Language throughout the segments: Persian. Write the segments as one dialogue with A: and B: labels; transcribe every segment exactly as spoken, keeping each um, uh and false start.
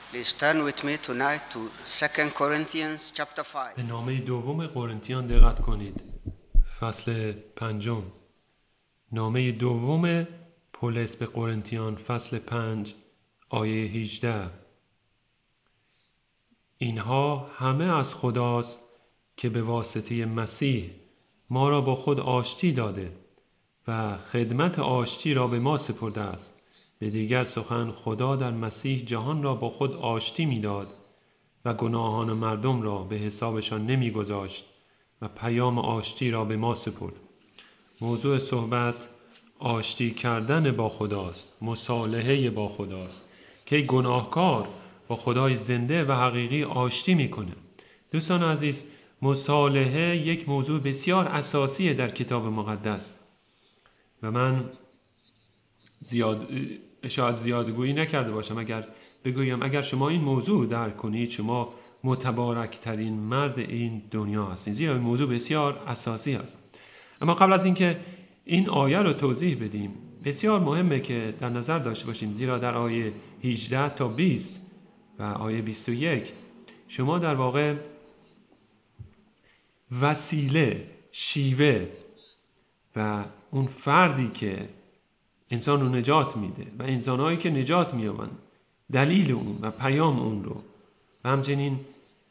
A: Please turn with me tonight to Second Corinthians chapter
B: به
A: five.
B: نامه دوم قرنتیان دقت کنید. فصل پنجم. نامه دوم پولس به قرنتیان فصل پنج آیه هجده. اینها همه از خداست که به واسطه مسیح ما را با خود آشتی داده و خدمت آشتی را به ما سپرده است. به دیگر سخن خدا در مسیح جهان را با خود آشتی می‌داد و گناهان مردم را به حسابشان نمی‌گذاشت و پیام آشتی را به ما سپرد. موضوع صحبت آشتی کردن با خداست، مصالحه با خداست که گناهکار با خدای زنده و حقیقی آشتی میکنه. دوستان عزیز، مصالحه یک موضوع بسیار اساسیه در کتاب مقدس و من زیاد شاید زیادگویی نکرده باشم اگر بگویم اگر شما این موضوع درک کنید شما متبارکترین مرد این دنیا هستید، زیرا این موضوع بسیار اساسی است. اما قبل از اینکه این آیه رو توضیح بدیم بسیار مهمه که در نظر داشته باشیم، زیرا در آیه هجده تا بیست و آیه بیست و یک شما در واقع وسیله، شیوه و اون فردی که انسان رو نجات میده و انسانهایی که نجات میابند، دلیل اون و پیام اون رو و همچنین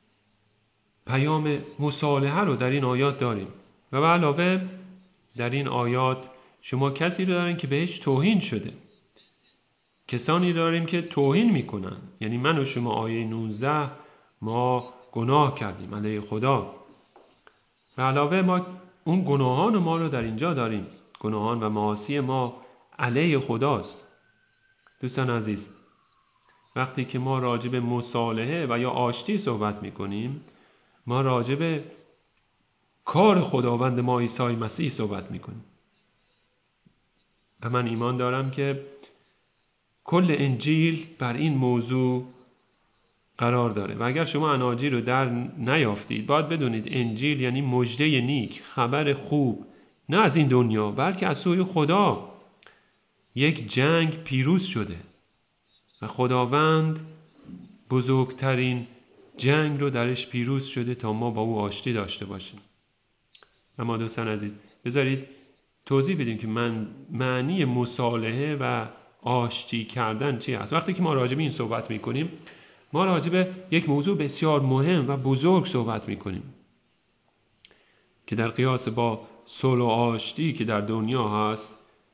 B: پیام مصالحه رو در این آیات داریم. و به علاوه در این آیات شما کسی رو دارین که بهش توهین شده، کسانی داریم که توهین میکنن، یعنی من و شما. آیه نوزده ما گناه کردیم علیه خدا. به علاوه ما اون گناهان ما رو در اینجا داریم، گناهان و معاصی ما علیه خداست. دوستان عزیز، وقتی که ما راجع به مصالحه و یا آشتی صحبت میکنیم ما راجع به کار خداوند ما عیسی مسیح صحبت میکنیم و من ایمان دارم که کل انجیل بر این موضوع قرار داره و اگر شما اناجیل رو در نیافتید باید بدونید انجیل یعنی مژده نیک، خبر خوب، نه از این دنیا بلکه از سوی خدا. یک جنگ پیروز شده و خداوند بزرگترین جنگ رو درش پیروز شده تا ما با او آشتی داشته باشیم. اما دوستان عزیز بذارید توضیح بدیم که من معنی مصالحه و آشتی کردن چی است. وقتی که ما راجع به این صحبت میکنیم ما راجع به یک موضوع بسیار مهم و بزرگ صحبت میکنیم که در قیاس با صلح و آشتی که در دنیا هست،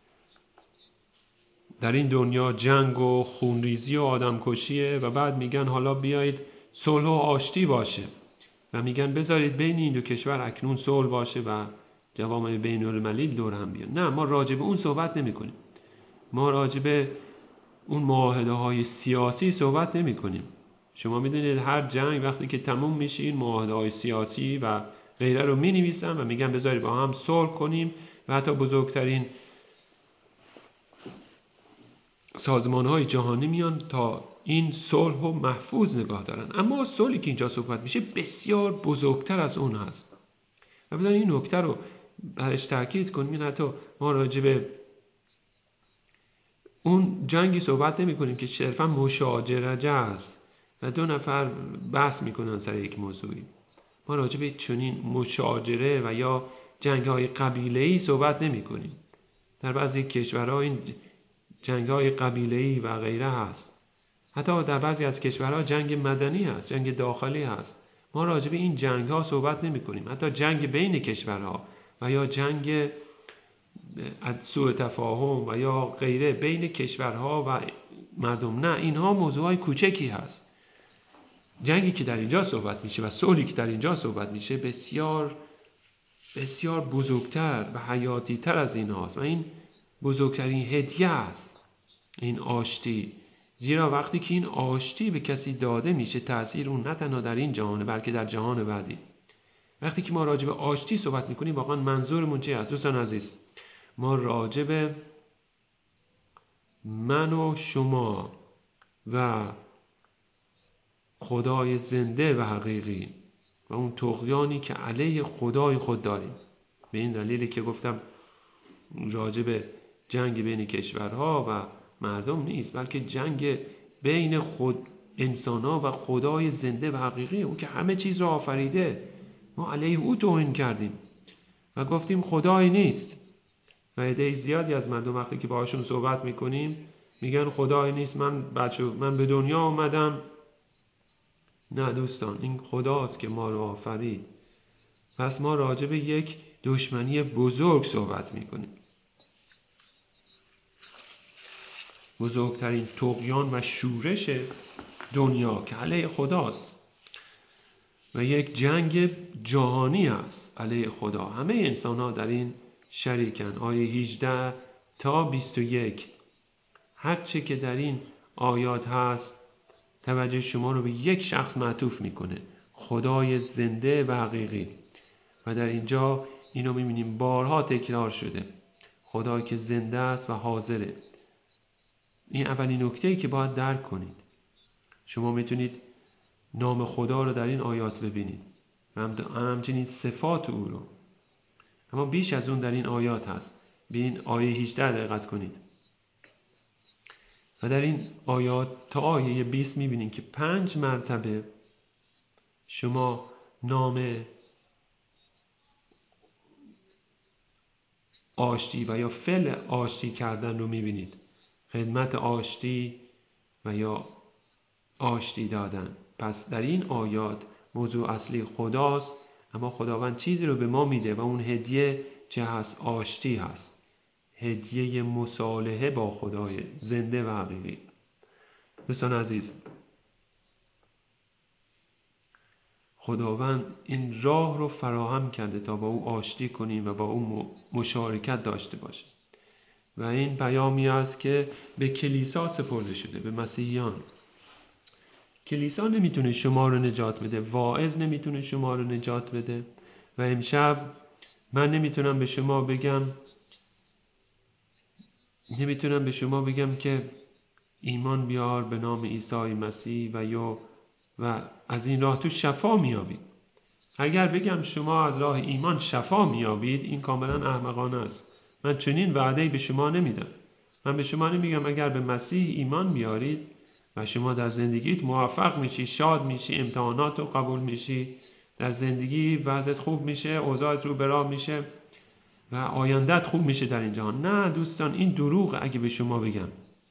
B: در این دنیا جنگ و خونریزی و آدمکشیه و بعد میگن حالا بیایید صلح و آشتی باشه و میگن بذارید بین این دو کشور اکنون صلح باشه و جوامع بین المللی دور هم بیان. نه، ما راجع به اون صحبت نمی کنیم. ما راجع به اون معاهده های سیاسی صحبت نمی کنیم. شما میدونید هر جنگ وقتی که تموم میشه این معاهده های سیاسی و غیره رو می نویسن و میگن بذارید با هم صلح کنیم و حتی بزرگترین سازمان های جهانی میان تا این صلح رو محفوظ نگاه دارن. اما صلحی که اینجا صحبت میشه بسیار بزرگتر از اون هست و بذارید این نکته رو برش تاکید کنیم. حتی ما راجع به اون جنگی صحبت نمی کنیم که صرفا مشاجره است و دو نفر بحث میکنن سر یک موضوعی. ما راجع به چنین مشاجره و یا جنگ های قبیله‌ای صحبت نمی کنیم. در بعضی کشورها این جنگ های قبیله‌ای و غیره هست. حتی در بعضی از کشورها جنگ مدنی هست، جنگ داخلی هست. ما راجع به این جنگ ها صحبت نمی کنیم. حتی جنگ بین کشورها و یا جنگ سوء تفاهم و یا غیره بین کشورها و مردم، نه، اینها موضوعای کوچکی هست. جنگی که در اینجا صحبت میشه و صلحی که در اینجا صحبت میشه بسیار بسیار بزرگتر و حیاتی تر از این هاست و این بزرگترین هدیه است، این آشتی. زیرا وقتی که این آشتی به کسی داده میشه تأثیر اون نه تنها در این جهان بلکه در جهان بعدی. وقتی که ما راجع به آشتی صحبت میکنیم واقعا منظورمون چی است؟ دوستان عزیز، ما راجع به من و شما و خدای زنده و حقیقی و اون طغیانی که علیه خدای خود داریم. به این دلیلی که گفتم راجع به جنگ بین کشورها و مردم نیست بلکه جنگ بین خود انسان‌ها و خدای زنده و حقیقی، اون که همه چیز را آفریده. ما علیه او توهین کردیم و گفتیم خدایی نیست. و عده زیادی از مردم وقتی که باهاشون صحبت میکنیم میگن خدایی نیست، من بچه من به دنیا آمدم. نه دوستان، این خداست که ما رو آفرید. پس ما راجع به یک دشمنی بزرگ صحبت میکنیم، بزرگترین طغیان و شورش دنیا که علیه خداست و یک جنگ جهانی است علیه خدا. همه انسان ها در این شریکن. آیه هجده تا بیست و یک، هر چه که در این آیات هست توجه شما رو به یک شخص معطوف میکنه، خدای زنده و حقیقی. و در اینجا اینو میبینیم بارها تکرار شده، خدایی که زنده است و حاضره. این اولین نکته‌ای که باید درک کنید. شما میتونید نام خدا رو در این آیات ببینید و همچنین صفات او رو، اما بیش از اون در این آیات هست. به این آیه هجده دقت کنید و در این آیات تا آیه بیست میبینید که پنج مرتبه شما نام آشتی و یا فعل آشتی کردن رو میبینید. خدمت آشتی و یا آشتی دادن. پس در این آیات موضوع اصلی خداست، اما خداوند چیزی رو به ما میده و اون هدیه چه هست؟ آشتی هست، هدیه مصالحه با خدای زنده و حقیقی. دوستان عزیز، خداوند این راه رو فراهم کرده تا با او آشتی کنیم و با او مشارکت داشته باشیم و این پیامی است که به کلیسا سپرده شده، به مسیحیان. کلیسا نمیتونه شما رو نجات بده، واعظ نمیتونه شما رو نجات بده و امشب من نمیتونم به شما بگم نمیتونم به شما بگم که ایمان بیار به نام عیسی مسیح و یا و از این راه تو شفا میابید. اگر بگم شما از راه ایمان شفا میابید، این کاملا احمقانه است. من چنین وعده‌ای به شما نمیدم. من به شما نمیگم اگر به مسیح ایمان بیارید و شما در زندگیت موفق میشی، شاد میشی، امتحانات رو قبول میشی، در زندگی وضعت خوب میشه، اوضاعت رو به راه میشه و آیندت خوب میشه در این جهان. نه دوستان، این دروغ اگه به شما بگم.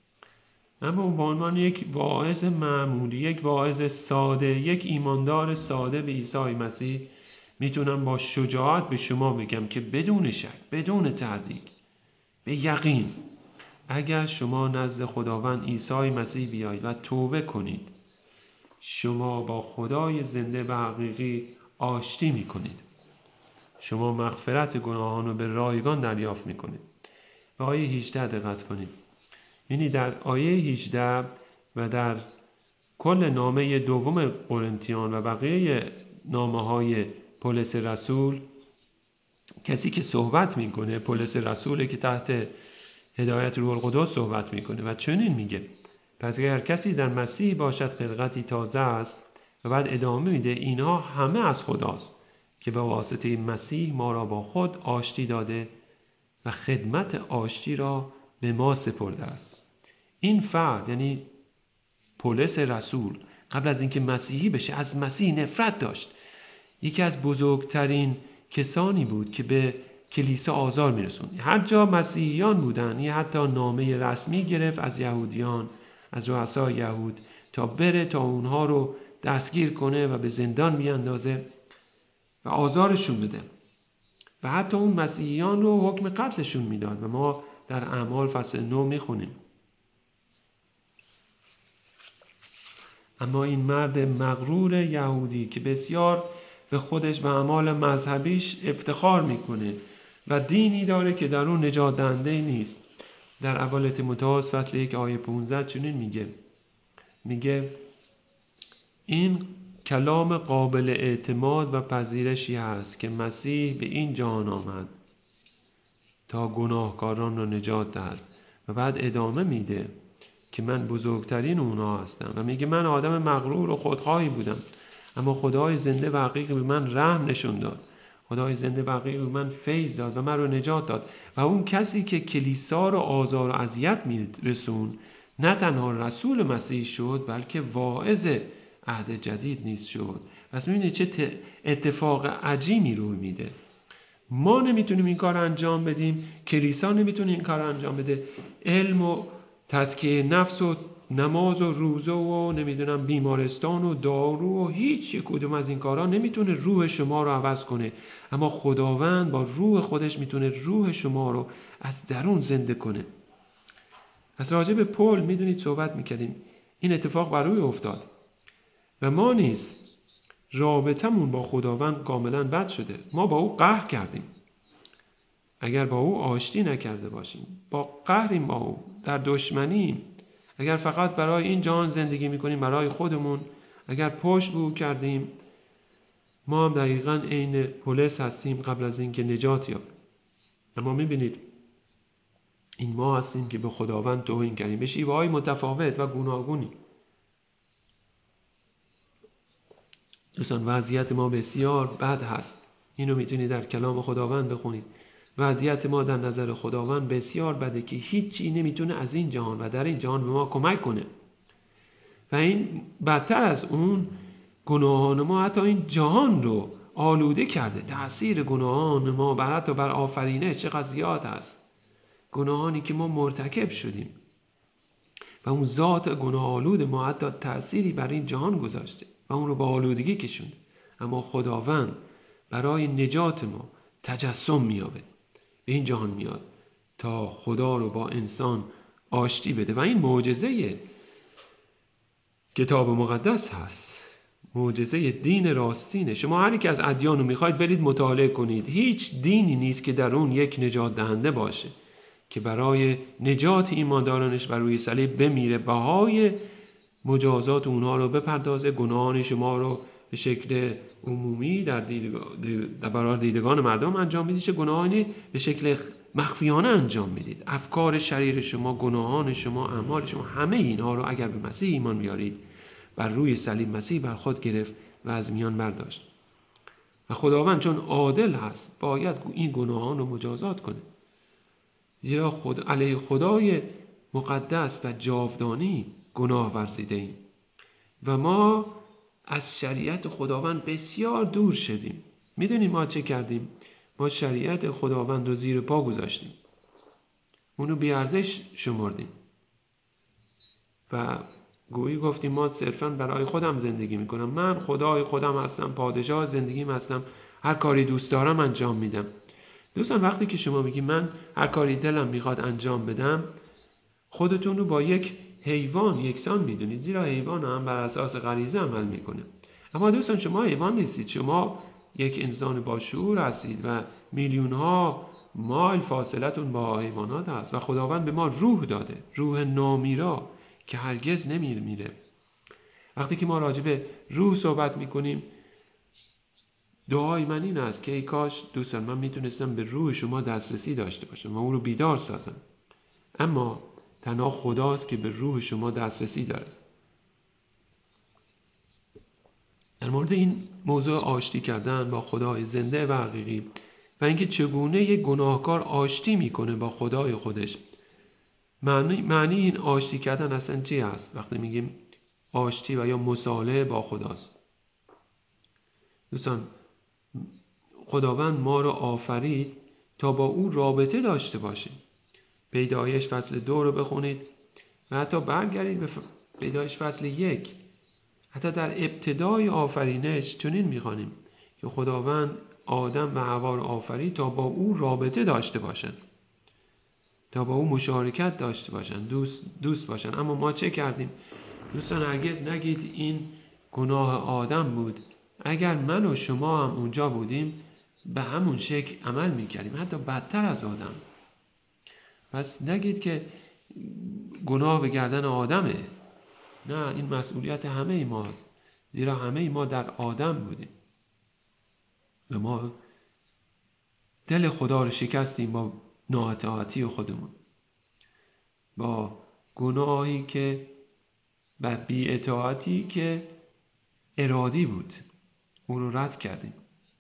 B: اما به عنوان یک واعظ معمولی، یک واعظ ساده، یک ایماندار ساده به عیسی مسیح میتونم با شجاعت به شما بگم که بدون شک، بدون تردید، به یقین اگر شما نزد خداوند عیسی مسیح بیایید و توبه کنید، شما با خدای زنده و حقیقی آشتی میکنید. شما مغفرت گناهان رو به رایگان دریافت میکنید. به آیه هجده دقت کنید. یعنی در آیه هجده و در کل نامه دوم قرنتیان و بقیه نامه های پولس رسول، کسی که صحبت میکنه پولس رسوله که تحت هدایت روح القدس صحبت میکنه و چنین میگه: پس اگر کسی در مسیح باشد خلقتی تازه است. و بعد ادامه میده: اینها همه از خداست که به واسطه مسیح ما را با خود آشتی داده و خدمت آشتی را به ما سپرده است. این فرد، یعنی پولس رسول، قبل از اینکه مسیحی بشه از مسیح نفرت داشت. یکی از بزرگترین کسانی بود که به کلیسا آزار میرسوند. هر جا مسیحیان بودن، یه حتی نامه رسمی گرفت از یهودیان، از رؤسای یهود، تا بره تا اونها رو دستگیر کنه و به زندان بیاندازه و آزارشون بده و حتی اون مسیحیان رو حکم قتلشون میداد و ما در اعمال فصل نو میخونیم. اما این مرد مغرور یهودی که بسیار به خودش و اعمال مذهبیش افتخار میکنه و دینی داره که در اون نجات دهنده نیست، در اول تیموتائوس فصل یک آیه پانزده چنین میگه میگه این کلام قابل اعتماد و پذیرشی هست که مسیح به این جهان آمد تا گناهکاران را نجات دهد. و بعد ادامه میده که من بزرگترین اونها هستم و میگه من آدم مغرور و خودخواهی بودم، اما خدای زنده و حقیقی به من رحم نشون داد. خدای زنده و حقیقی به من فیض داد و من رو نجات داد. و اون کسی که کلیسا رو آزار و اذیت میرسون نه تنها رسول مسیح شد بلکه واعظ عهد جدید نیز شد. پس می‌بینید چه اتفاق عجیبی روی میده. ما نمیتونیم این کار انجام بدیم، کلیسا نمیتونه این کار انجام بده، علم و تزکیه نفس و نماز و روزه و نمیدونم بیمارستان و دارو و هیچ یک کدوم از این کارا نمیتونه روح شما رو عوض کنه، اما خداوند با روح خودش میتونه روح شما رو از درون زنده کنه. از راجع به پول میدونید صحبت میکردیم، این اتفاق بر روی افتاد و ما نیز رابطمون با خداوند کاملا بد شده. ما با او قهر کردیم. اگر با او آشتی نکرده باشیم، با قهریم با او، در دشمنیم، اگر فقط برای این جهان زندگی میکنیم، برای خودمون، اگر پشت به او کردیم، ما هم دقیقاً عین پولس هستیم قبل از اینکه نجات یابیم. اما میبینید این ما هستیم که به خداوند توهین کردیم به شیوه‌های متفاوت و گوناگونی. دوستان وضعیت ما بسیار بد هست. اینو میتونید در کلام خداوند بخونید. وضعیت ما در نظر خداوند بسیار بده که هیچی نمیتونه از این جهان و در این جهان به ما کمک کنه. و این بدتر از اون، گناهان ما حتی این جهان رو آلوده کرده. تأثیر گناهان ما بر حتی بر آفرینش چقدر زیاد هست. گناهانی که ما مرتکب شدیم و اون ذات گناه آلود ما حتی تأثیری بر این جهان گذاشته و اون رو با آلودگی کشونده. اما خداوند برای نجات ما تجسم میابه، به این جهان میاد تا خدا رو با انسان آشتی بده و این معجزه کتاب مقدس هست، معجزه دین راستینه. شما هر یک از ادیان رو میخواید برید مطالعه کنید، هیچ دینی نیست که در اون یک نجات دهنده باشه که برای نجات ایماندارانش بر روی صلیب بمیره، بهای مجازات اونها رو بپردازه، گناهان شما رو به شکل عمومی در دیدگان در برای دیدگان مردم انجام میدید، چه گناهانی به شکل مخفیانه انجام میدید. افکار شریر شما، گناهان شما، اعمال شما، همه اینها رو اگر به مسیح ایمان بیارید، بر روی صلیب مسیح بر خود گرفت و از میان برداشت. و خداوند چون عادل هست باید این گناهان رو مجازات کنه، زیرا خود علیه خدای مقدس و جاودانی گناه ورزیده ایم و ما از شریعت خداوند بسیار دور شدیم. میدونیم ما چه کردیم؟ ما شریعت خداوند رو زیر پا گذاشتیم، اونو بی ارزش شمردیم و گویی گفتیم ما صرفاً برای خودم زندگی میکنم، من خدای خودم هستم، پادشاه زندگیم هستم، هر کاری دوست دارم انجام میدم. دوستان وقتی که شما میگی من هر کاری دلم میخواد انجام بدم، خودتون رو با یک حیوان یکسان میدونید، زیرا حیوان هم بر اساس غریزه عمل میکنه. اما دوستان شما حیوان نیستید، شما یک انسان با شعور هستید و میلیون ها مایل فاصلتون با حیوانات هست و خداوند به ما روح داده، روح نامیرا که هرگز نمیر میره. وقتی که ما راجع به روح صحبت میکنیم، دعای من این است که ای کاش دوستان من میتونستم به روح شما دسترسی داشته باشم و اون رو بیدار سازم. اما تنها خداست که به روح شما دسترسی داره. در مورد این موضوع آشتی کردن با خدای زنده و حقیقی و اینکه چگونه یک گناهکار آشتی میکنه با خدای خودش، معنی, معنی این آشتی کردن اصلا چی هست؟ وقتی میگیم آشتی و یا مصالحه با خداست، دوستان خداوند ما رو آفرید تا با او رابطه داشته باشیم. پیدایش فصل دو رو بخونید و حتی برگردید به پیدایش فصل یک. حتی در ابتدای آفرینش چنین میخوانیم که خداوند آدم و حوا رو آفرید تا با او رابطه داشته باشن، تا با او مشارکت داشته باشن، دوست دوست باشن. اما ما چه کردیم؟ دوستان هرگز نگید این گناه آدم بود. اگر من و شما هم اونجا بودیم به همون شکل عمل میکردیم، حتی بدتر از آدم. پس نگید که گناه به گردن آدمه. نه، این مسئولیت همه ای ماست، زیرا همه ای ما در آدم بودیم و ما دل خدا رو شکستیم با نااطاعتی خودمون، با گناهی که و بی‌اطاعتی که ارادی بود، اون رو رد کردیم.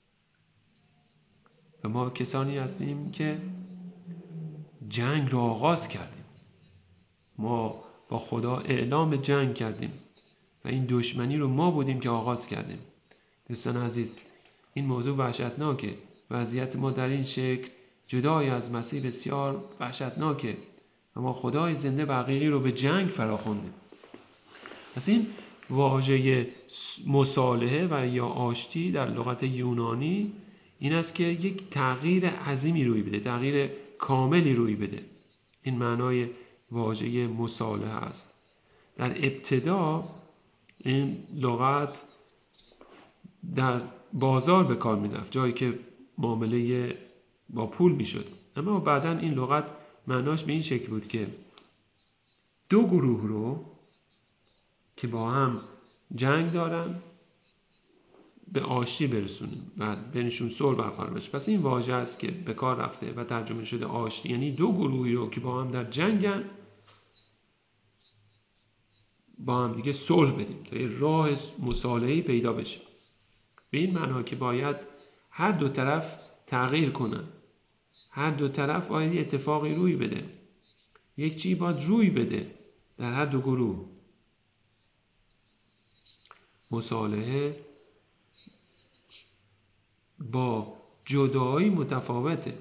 B: و ما کسانی هستیم که جنگ رو آغاز کردیم. ما با خدا اعلام جنگ کردیم و این دشمنی رو ما بودیم که آغاز کردیم. دوستان عزیز، این موضوع وحشتناکه. وضعیت ما در این شکل جدای از مسیح بسیار وحشتناکه و ما خدای زنده و حقیقی رو به جنگ فراخوندیم. پس این واژه مصالحه و یا آشتی در لغت یونانی این است که یک تغییر عظیمی روی بده، تغییر کاملی روی بده. این معنای واژه مصالحه است. در ابتدا این لغت در بازار به کار می رفت، جایی که معامله با پول می شد. اما بعداً این لغت معناش به این شکل بود که دو گروه رو که با هم جنگ دارن به آشتی برسونیم و بینشون صلح برقرار بشه. پس این واژه است که به کار رفته و ترجمه شده آشتی، یعنی دو گروهی رو که با هم در جنگن با هم دیگه صلح بدیم تا یه راه مصالحه‌ای پیدا بشه. به این معنا که باید هر دو طرف تغییر کنن، هر دو طرف باید اتفاقی روی بده، یک چیزی باید روی بده در هر دو گروه. مصالحه با جدایی متفاوته.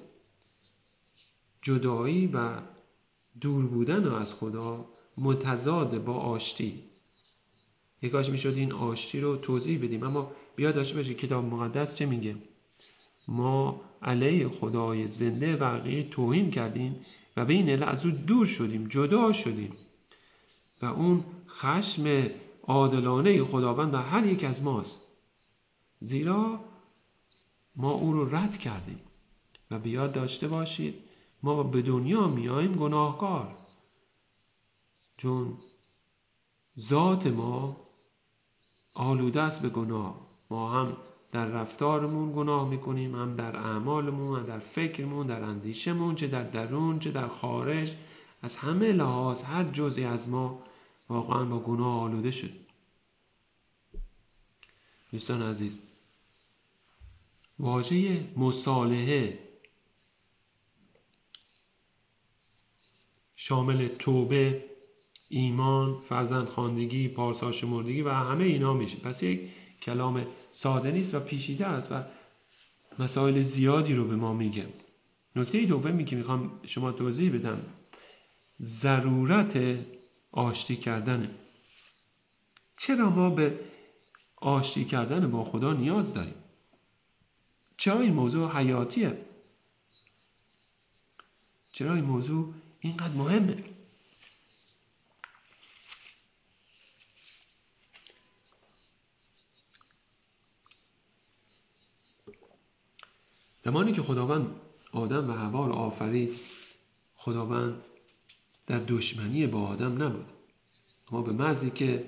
B: جدایی و دور بودن از خدا متضاد با آشتی. یکاش میشد این آشتی رو توضیح بدیم، اما بیا داشته باشید کتاب مقدس چه میگه. ما علیه خدای زنده و حقیقی توهین کردیم و به این علت از او دور شدیم، جدا شدیم و اون خشم عادلانه خداوند بر هر یک از ماست، زیرا ما او رو رد کردیم. و بیاد داشته باشید ما به دنیا میاییم گناهکار، چون ذات ما آلوده است به گناه. ما هم در رفتارمون گناه میکنیم، هم در اعمالمون، هم در فکرمون، در اندیشمون، چه در درون چه در خارج. از همه لحاظ هر جزئی از ما واقعا با گناه آلوده شد. دوستان عزیز، واژه مصالحه شامل توبه، ایمان، فرزندخواندگی، پارسا شمردگی و همه اینا میشه. پس یک کلام ساده نیست و پیچیده است و مسائل زیادی رو به ما میگه. نکته دومی که میخوام شما توضیح بدم ضرورت آشتی کردنه. چرا ما به آشتی کردن با خدا نیاز داریم؟ چرا این موضوع حیاتیه؟ چرا این موضوع اینقدر مهمه؟ زمانی که خداوند آدم و حوا رو آفرید، خداوند در دشمنی با آدم نبود، اما به محضی که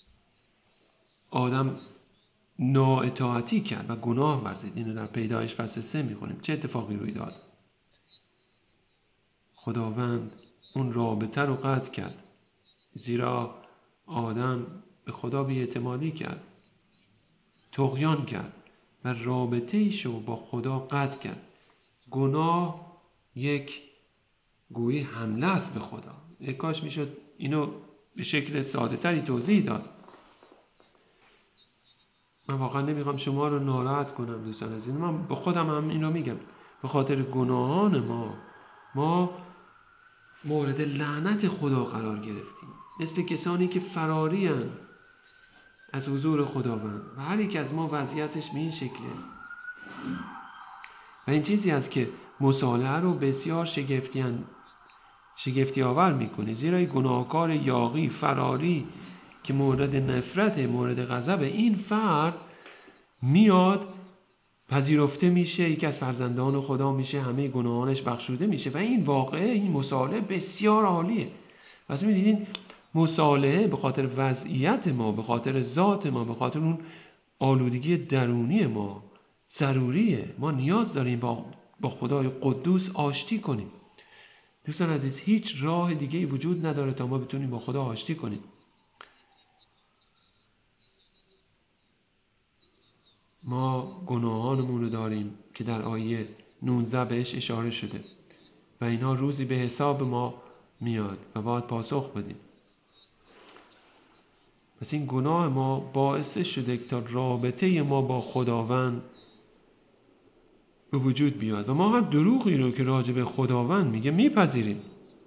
B: آدم نااطاعتی کرد و گناه ورزید، اینو در پیدایش فصل سه میخونیم، چه اتفاقی روی داد؟ خداوند اون رابطه رو قطع کرد، زیرا آدم به خدا بی‌اعتمادی کرد، طغیان کرد و رابطه ایشو با خدا قطع کرد. گناه یک گویی حمله است به خدا. یک کاش میشد اینو به شکل ساده تری توضیح داد. من واقعا نمیخوام شما رو ناراحت کنم دوستان عزیز، من به خودم هم این رو میگم. به خاطر گناهان ما ما مورد لعنت خدا قرار گرفتیم، مثل کسانی که فراری هن از حضور خداوند و هر یک از ما وضعیتش به این شکله. و این چیزی است که مصالحه رو بسیار شگفتی شگفتی آور میکنه، زیرا گناهکار یاغی فراری که مورد نفرت، مورد غضب این فرد میاد، پذیرفته میشه، یکی از فرزندان خدا میشه، همه گناهانش بخشوده میشه و این واقعه، این مصالحه بسیار عالیه. پس میدیدین مصالحه به خاطر وضعیت ما، به خاطر ذات ما، به خاطر اون آلودگی درونی ما ضروریه. ما نیاز داریم با با خدای قدوس آشتی کنیم. دوستان عزیز، هیچ راه دیگه‌ای وجود نداره تا ما بتونیم با خدا آشتی کنیم. ما گناهانمون رو داریم که در آیه نوزده بهش اشاره شده و اینا روزی به حساب ما میاد و باید پاسخ بدیم. پس این گناه ما باعث شده تا رابطه ما با خداوند به وجود بیاد و ما هر دروغی رو که راجع به خداوند میگه میپذیریم.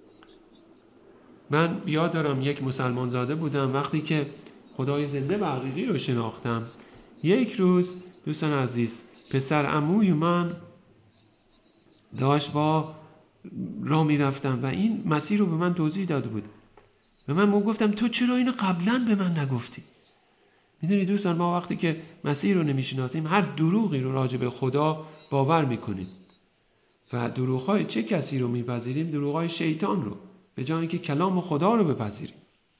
B: من یاد دارم یک مسلمان زاده بودم، وقتی که خدای زنده و حقیقی رو شناختم، یک روز دوستان عزیز پسر عموی من داشت با راه میرفتم و این مسیر رو به من توضیح داده بود. به من گفتم تو چرا اینو قبلا به من نگفتی؟ میدونی دوستان، ما وقتی که مسیر رو نمیشناسیم هر دروغی رو راجع به خدا باور میکنیم و دروغ‌های چه کسی رو میپذیریم؟ دروغ‌های شیطان رو، به جای اینکه کلام خدا رو بپذیریم.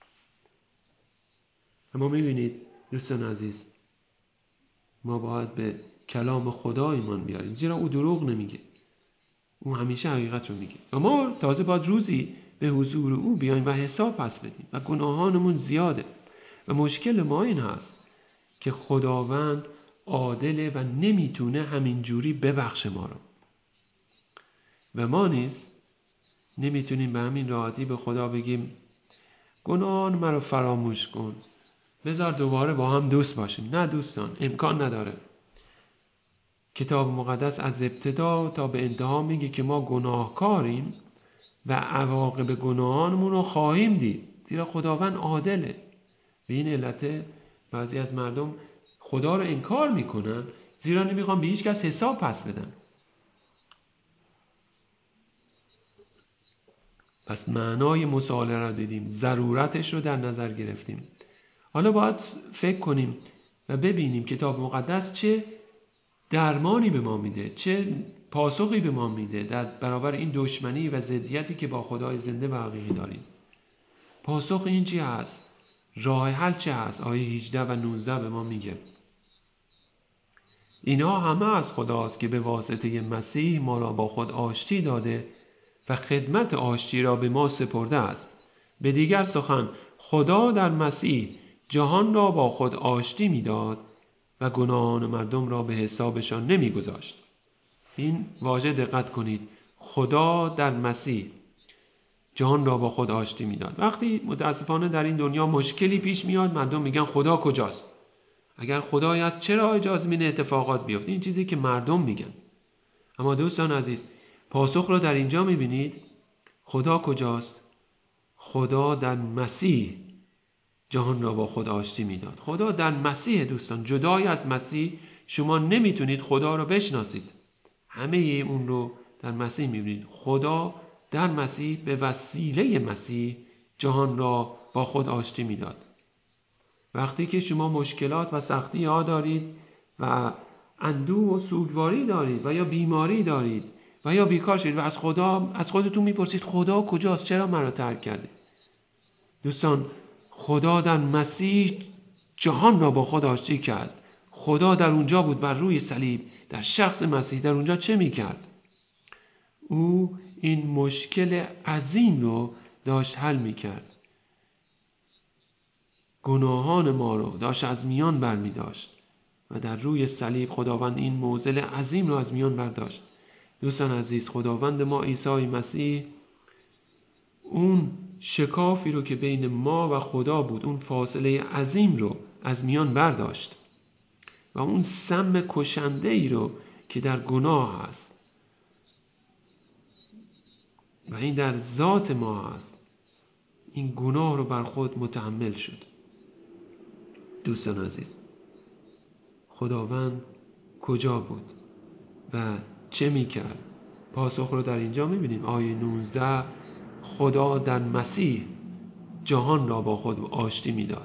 B: اما میبینید دوستان عزیز، ما باید به کلام خدا ایمان بیاریم، زیرا او دروغ نمیگه، او همیشه حقیقت رو میگه و ما تازه باید روزی به حضور او بیایم و حساب پس بدیم و گناهانمون زیاده و مشکل ما این هست که خداوند عادله و نمیتونه همین جوری ببخشه ما رو و ما نیز نمیتونیم به همین راحتی به خدا بگیم گناهان مرا فراموش کن، بذار دوباره با هم دوست باشیم. نه دوستان، امکان نداره. کتاب مقدس از ابتدا تا به انتها میگه که ما گناهکاریم و عواقب گناهانمون رو خواهیم دید، زیرا خداوند عادله. به این علت بعضی از مردم خدا رو انکار میکنن، زیرا نمیخوان به هیچ کس حساب پس بدن. پس معنای مصالحه را دیدیم، ضرورتش رو در نظر گرفتیم. حالا باید فکر کنیم و ببینیم کتاب مقدس چه درمانی به ما میده، چه پاسخی به ما میده در برابر این دشمنی و ضدیتی که با خدای زنده و حقیقی داریم. پاسخ این چی هست؟ راه حل چه هست؟ آیه هجده و نوزده به ما میگه اینها همه از خداست که به واسطه مسیح ما را با خود آشتی داده و خدمت آشتی را به ما سپرده است. به دیگر سخن، خدا در مسیح جهان را با خود آشتی میداد و گناهان مردم را به حسابشان نمیگذاشت. این واژه دقت کنید، خدا در مسیح جهان را با خود آشتی میداد. وقتی متاسفانه در این دنیا مشکلی پیش میاد، مردم میگن خدا کجاست؟ اگر خدایی هست چرا اجازه میده اتفاقات بیفته؟ این چیزی که مردم میگن. اما دوستان عزیز، پاسخ رو در اینجا میبینید. خدا کجاست؟ خدا در مسیح جهان را با خود آشتی میداد. خدا در مسیح دوستان، جدای از مسیح شما نمیتونید خدا رو بشناسید. همه اون رو در مسیح میبینید. خدا در مسیح به وسیله مسیح جهان را با خود آشتی میداد. وقتی که شما مشکلات و سختی ها دارید و اندوه و سوگواری دارید و یا بیماری دارید و یا بیکار شدید و از خدا از خودتون میپرسید خدا کجاست؟ چرا مرا ترک کرده؟ دوستان، خدا در مسیح جهان را با خود آشتی کرد. خدا در اونجا بود بر روی صلیب، در شخص مسیح در اونجا چه میکرد؟ او این مشکل عظیم رو داشت حل میکرد. گناهان ما رو داشت از میان برمی داشت و در روی صلیب خداوند این معضل عظیم رو از میان برداشت. دوستان عزیز، خداوند ما عیسی مسیح اون شکافی رو که بین ما و خدا بود، اون فاصله عظیم رو از میان برداشت و اون سم کشنده ای رو که در گناه هست و این در ذات ما هست، این گناه رو بر خود متحمل شد. دوستان عزیز، خداوند کجا بود و چه میکرد؟ پاسخ رو در اینجا میبینیم. آیه نوزده، خدا در مسیح جهان را با خود آشتی میداد.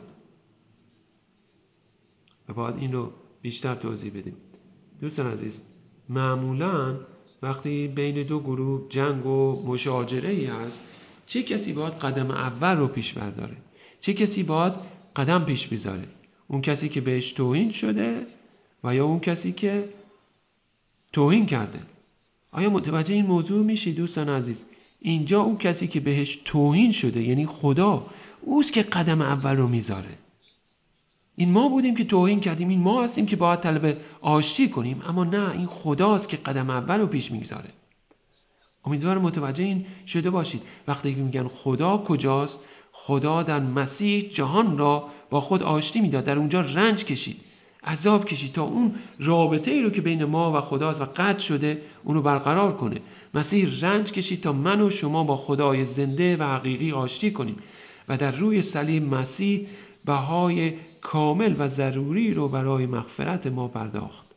B: و باید این رو بیشتر توضیح بدیم. دوستان عزیز، معمولاً وقتی بین دو گروه جنگ و مشاجره ای هست، چه کسی باید قدم اول رو پیش برداره؟ چه کسی باید قدم پیش بذاره؟ اون کسی که بهش توهین شده و یا اون کسی که توهین کرده؟ آیا متوجه این موضوع میشی دوستان عزیز؟ اینجا اون کسی که بهش توهین شده، یعنی خدا، اوست که قدم اول رو میذاره. این ما بودیم که توهین کردیم، این ما هستیم که باید طلب آشتی کنیم، اما نه، این خداست که قدم اول رو پیش میگذاره. امیدوارم متوجه این شده باشید. وقتی که میگن خدا کجاست، خدا در مسیح جهان را با خود آشتی میداد، در اونجا رنج کشید، عذاب کشید تا اون رابطه ای رو که بین ما و خداست و قطع شده اونو برقرار کنه. مسیح رنج کشید تا من و شما با خدای زنده و حقیقی آشتی کنیم و در روی صلیب مسیح بهای کامل و ضروری رو برای مغفرت ما پرداخت.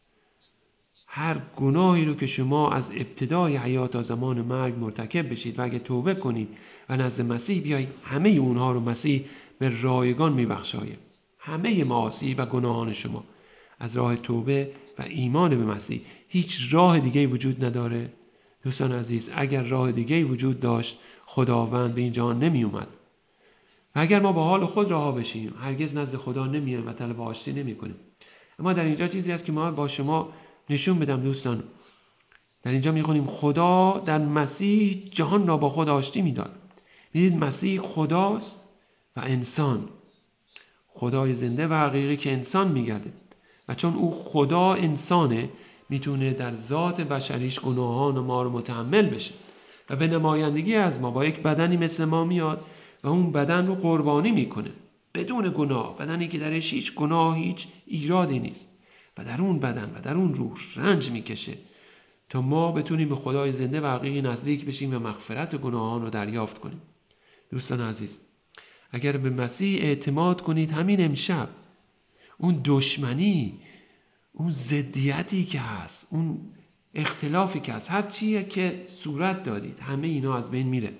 B: هر گناهی رو که شما از ابتدای حیات تا زمان مرگ مرتکب بشید و اگه توبه کنید و نزد مسیح بیایید، همه اونها رو مسیح به رایگان میبخشاید. همه معاصی و گناهان شما از راه توبه و ایمان به مسیح. هیچ راه دیگه وجود نداره. دوستان عزیز، اگر راه دیگه وجود داشت خداوند به این جهان نمی اومد. و اگر ما با حال خود رها بشیم هرگز نزد خدا نمیایم و طلب آشتی نمی کنیم. اما در اینجا چیزی هست که ما با شما نشون بدم دوستان. در اینجا میخونیم خدا در مسیح جهان را با خود آشتی میداد. میدید مسیح خداست و انسان، خدای زنده و حقیقی که انسان میگرده و چون او خدا انسانه میتونه در ذات بشریش گناهان ما رو متحمل بشه و به نمایندگی از ما با یک بدنی مثل ما میاد و اون بدن رو قربانی میکنه بدون گناه، بدنی که درش هیچ گناه هیچ ایرادی نیست و در اون بدن و در اون روح رنج میکشه تا ما بتونیم به خدای زنده و حقیقی نزدیک بشیم و مغفرت گناهان رو دریافت کنیم. دوستان عزیز، اگر به مسیح اعتماد کنید همین امشب اون دشمنی، اون ضدیتی که هست، اون اختلافی که هست، هر چیه که صورت دادید همه اینا از بین میره.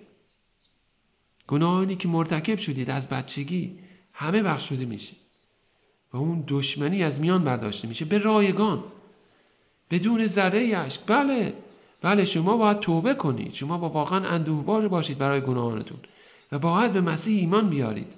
B: گناهانی که مرتکب شدید از بچگی همه بخشوده میشه و اون دشمنی از میان برداشته میشه به رایگان بدون ذره اشک. بله بله شما باید توبه کنید، شما با واقعا اندوهبار باشید برای گناهانتون و باید به مسیح ایمان بیارید.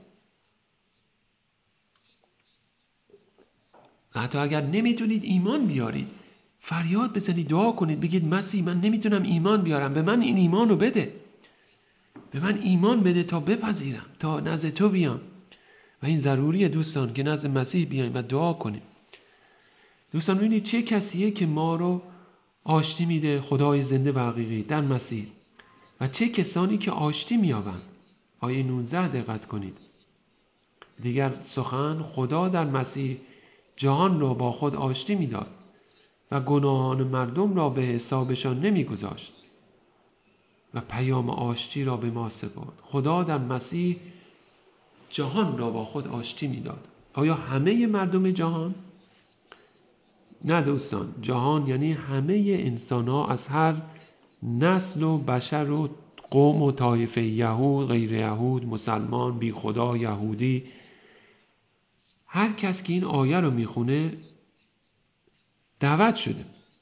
B: حتی اگر نمیتونید ایمان بیارید فریاد بزنید، دعا کنید، بگید مسیح من نمیتونم ایمان بیارم، به من این ایمان رو بده، به من ایمان بده تا بپذیرم، تا نزد تو بیام. و این ضروریه دوستان که نزد مسیح بیایم و دعا کنیم. دوستان ببینید چه کسیه که ما رو آشتی میده؟ خدای زنده و حقیقی در مسیح. و چه کسانی که آشتی میابند؟ آیه نوزده دقت کنید. دیگر سخن خدا در مسیح جهان را با خود آشتی میداد و گناهان مردم را به حسابشان نمیگذاشت و پیام آشتی را به ما سپرد. خدا در مسیح جهان را با خود آشتی میداد. آیا همه مردم جهان؟ نه دوستان، جهان یعنی همه انسان ها از هر نسل و بشر و قوم و طایفه، یهود، غیر یهود، مسلمان، بی خدا، یهودی. هر کس که این آیه رو میخونه دعوت شده.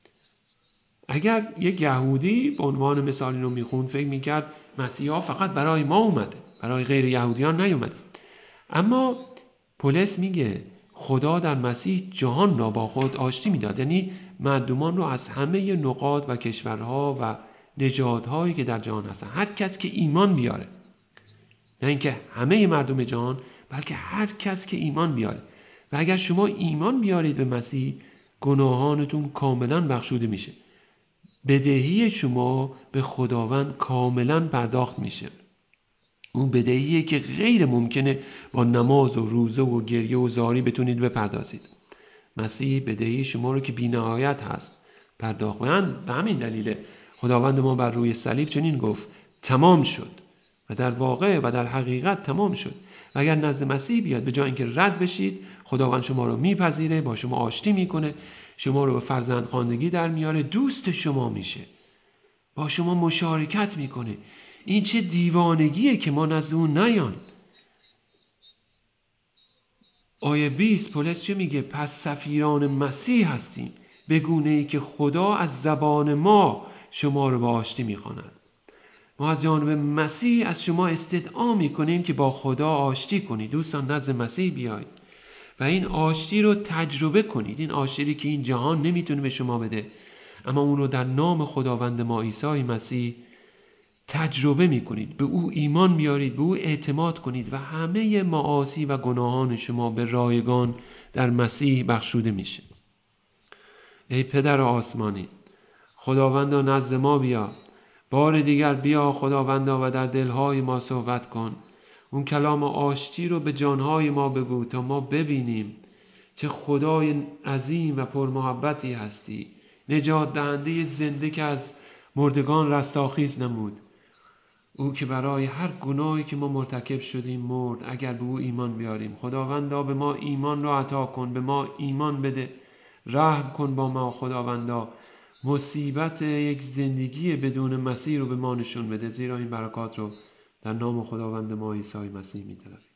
B: اگر یک یهودی به عنوان مثال این رو میخوند فکر میکرد مسیحا فقط برای ما اومده، برای غیر یهودیان نیومده. اما پولس میگه خدا در مسیح جهان را با خود آشتی میداد، یعنی مردمان را از همه نقاط و کشورها و نژادهایی که در جهان هستن. هر کس که ایمان بیاره، نه اینکه همه مردم جهان، بلکه هر کس که ایمان بیاره. و اگر شما ایمان بیارید به مسیح گناهانتون کاملا بخشوده میشه، بدهی شما به خداوند کاملا پرداخت میشه. اون بدهیه که غیر ممکنه با نماز و روزه و گریه و زاری بتونید بپردازید. مسیح بدهی شما رو که بی‌نهایت هست پرداخت. به همین دلیل خداوند ما بر روی صلیب چنین گفت تمام شد و در واقع و در حقیقت تمام شد. و اگر نزد مسیح بیاد به جای اینکه رد بشید، خداوند شما رو میپذیره، با شما آشتی میکنه، شما رو به فرزندخواندگی در میاره، دوست شما میشه، با شما مشارکت میکنه. این چه دیوانگیه که ما نزد اون نیایم. آیه بیست پولس چه میگه؟ پس سفیران مسیح هستیم به گونه‌ای که خدا از زبان ما شما رو به آشتی میخواند. ما از جانب مسیح از شما استدعا میکنیم که با خدا آشتی کنید. دوستان نزد مسیح بیایید و این آشتی رو تجربه کنید. این آشتی که این جهان نمیتونه به شما بده، اما اون رو در نام خداوند ما عیسی مسیح تجربه میکنید. به او ایمان میارید، به او اعتماد کنید و همه معاصی و گناهان شما به رایگان در مسیح بخشوده میشه. ای پدر آسمانی، خداوندا نزد ما بیا بار دیگر بیا خداوندا و در دلهای ما صحبت کن. اون کلام آشتی رو به جانهای ما بگو تا ما ببینیم چه خدای عظیم و پرمحبتی هستی. نجات دهنده زنده که از مردگان رستاخیز نمود. او که برای هر گناهی که ما مرتکب شدیم مرد اگر به او ایمان بیاریم. خداوندا به ما ایمان را عطا کن، به ما ایمان بده، رحم کن با ما خداوندا. مصیبت یک زندگی بدون مسیح رو به ما نشون بده، زیرا این برکات رو در نام خداوند ما عیسی مسیح می‌طلبیم.